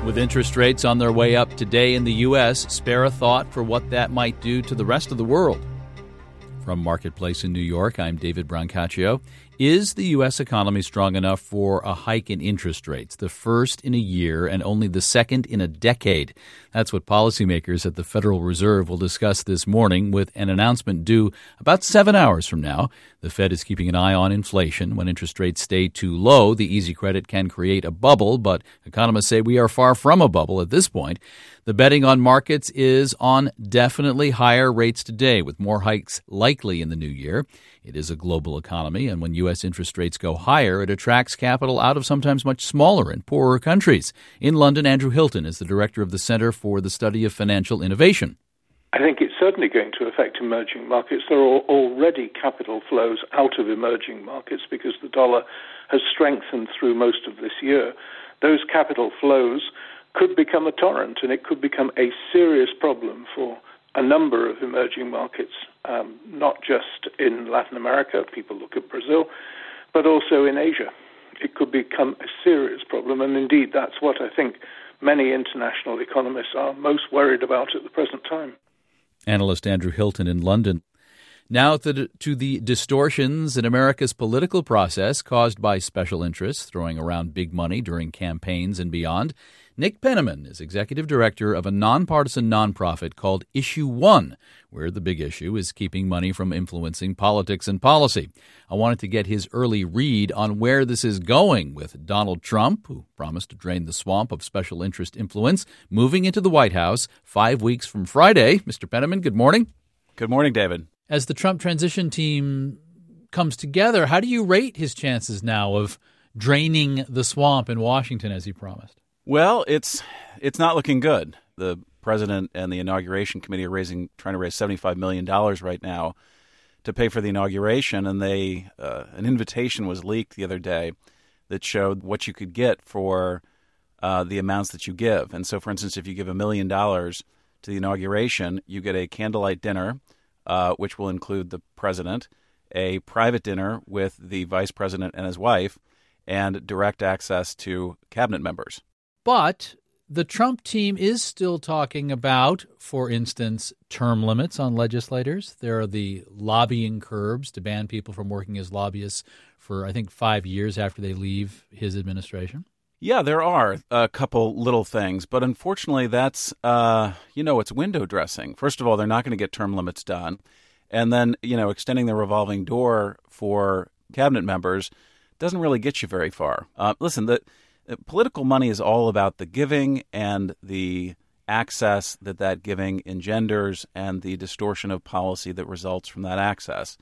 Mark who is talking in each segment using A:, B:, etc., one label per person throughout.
A: With interest rates on their way up today in the U.S., spare a thought for what that might do to the rest of the world. From Marketplace in New York, I'm David Brancaccio. Is the U.S. economy strong enough for a hike in interest rates, the first in a year and only the second in a decade? That's what policymakers at the Federal Reserve will discuss this morning with an announcement due about 7 hours from now. The Fed is keeping an eye on inflation. When interest rates stay too low, the easy credit can create a bubble, but economists say we are far from a bubble at this point. The betting on markets is on definitely higher rates today, with more hikes likely in the new year. It is a global economy, and when U.S. interest rates go higher, it attracts capital out of sometimes much smaller and poorer countries. In London, Andrew Hilton is the director of the Center for the Study of Financial Innovation.
B: I think it's certainly going to affect emerging markets. There are already capital flows out of emerging markets because the dollar has strengthened through most of this year. Those capital flows could become a torrent, and it could become a serious problem for a number of emerging markets, not just in Latin America, people look at Brazil, but also in Asia. It could become a serious problem, and indeed that's what I think many international economists are most worried about at the present time.
A: Analyst Andrew Hilton in London. Now to the distortions in America's political process caused by special interests throwing around big money during campaigns and beyond. Nick Penniman is executive director of a nonpartisan nonprofit called Issue One, where the big issue is keeping money from influencing politics and policy. I wanted to get his early read on where this is going, with Donald Trump, who promised to drain the swamp of special interest influence, moving into the White House 5 weeks from Friday. Mr. Penniman, good morning.
C: Good morning, David.
A: As the Trump transition team comes together, how do you rate his chances now of draining the swamp in Washington as he promised?
C: Well, it's not looking good. The president and the inauguration committee are trying to raise $75 million right now to pay for the inauguration, and an invitation was leaked the other day that showed what you could get for the amounts that you give. And so, for instance, if you give $1 million to the inauguration, you get a candlelight dinner, which will include the president, a private dinner with the vice president and his wife, and direct access to cabinet members.
A: But the Trump team is still talking about, for instance, term limits on legislators. There are the lobbying curbs to ban people from working as lobbyists for, I think, 5 years after they leave his administration.
C: Yeah, there are a couple little things, but unfortunately that's, it's window dressing. First of all, they're not going to get term limits done. And then, extending the revolving door for cabinet members doesn't really get you very far. Listen, political money is all about the giving and the access that giving engenders and the distortion of policy that results from that access.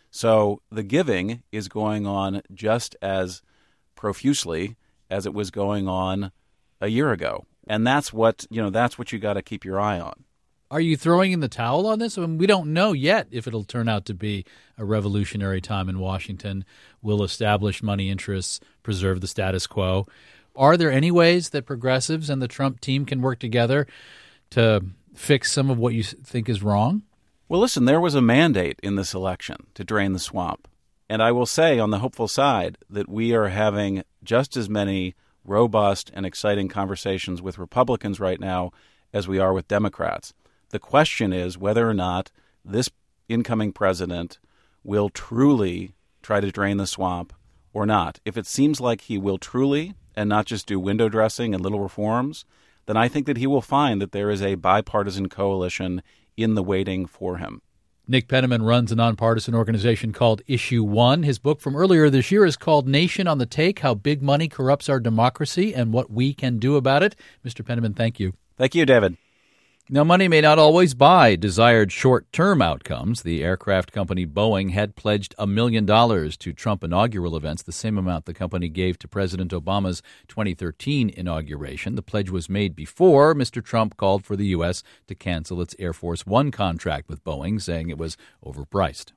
C: So the giving is going on just as profusely as it was going on a year ago. And that's what you got to keep your eye on.
A: Are you throwing in the towel on this? I mean, we don't know yet if it'll turn out to be a revolutionary time in Washington. Will established money interests preserve the status quo? Are there any ways that progressives and the Trump team can work together to fix some of what you think is wrong?
C: Well, listen, there was a mandate in this election to drain the swamp. And I will say on the hopeful side that we are having just as many robust and exciting conversations with Republicans right now as we are with Democrats. The question is whether or not this incoming president will truly try to drain the swamp or not. If it seems like he will truly and not just do window dressing and little reforms, then I think that he will find that there is a bipartisan coalition in the waiting for him.
A: Nick Penniman runs a nonpartisan organization called Issue One. His book from earlier this year is called Nation on the Take, How Big Money Corrupts Our Democracy and What We Can Do About It. Mr. Penniman, thank you.
C: Thank you, David.
A: Now, money may not always buy desired short-term outcomes. The aircraft company Boeing had pledged $1 million to Trump inaugural events, the same amount the company gave to President Obama's 2013 inauguration. The pledge was made before Mr. Trump called for the U.S. to cancel its Air Force One contract with Boeing, saying it was overpriced.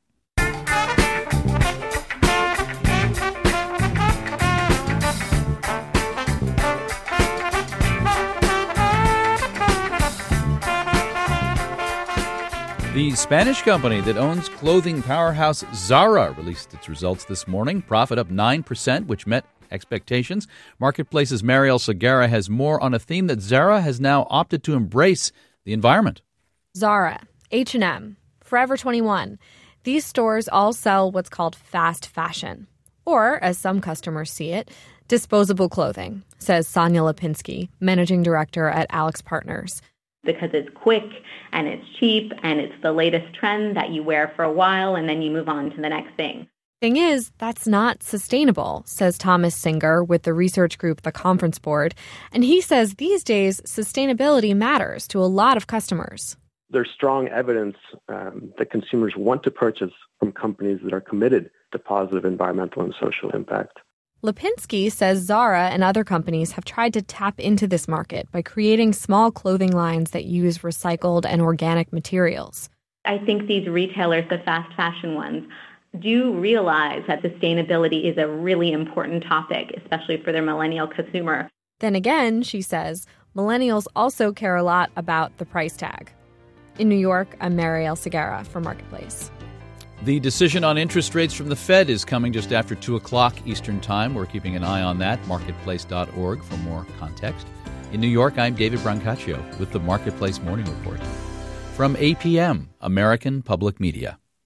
A: The Spanish company that owns clothing powerhouse Zara released its results this morning. Profit up 9%, which met expectations. Marketplace's Mariel Segarra has more on a theme that Zara has now opted to embrace: the environment.
D: Zara, H&M, Forever 21. These stores all sell what's called fast fashion, or, as some customers see it, disposable clothing, says Sonia Lipinski, managing director at Alex Partners.
E: Because it's quick and it's cheap and it's the latest trend that you wear for a while and then you move on to the next thing.
D: Thing is, that's not sustainable, says Thomas Singer with the research group The Conference Board. And he says these days, sustainability matters to a lot of customers.
F: There's strong evidence that consumers want to purchase from companies that are committed to positive environmental and social impact.
D: Lipinski says Zara and other companies have tried to tap into this market by creating small clothing lines that use recycled and organic materials.
E: I think these retailers, the fast fashion ones, do realize that sustainability is a really important topic, especially for their millennial consumer.
D: Then again, she says, millennials also care a lot about the price tag. In New York, I'm Mariel Segarra for Marketplace.
A: The decision on interest rates from the Fed is coming just after 2 o'clock Eastern Time. We're keeping an eye on that, marketplace.org for more context. In New York, I'm David Brancaccio with the Marketplace Morning Report. From APM, American Public Media.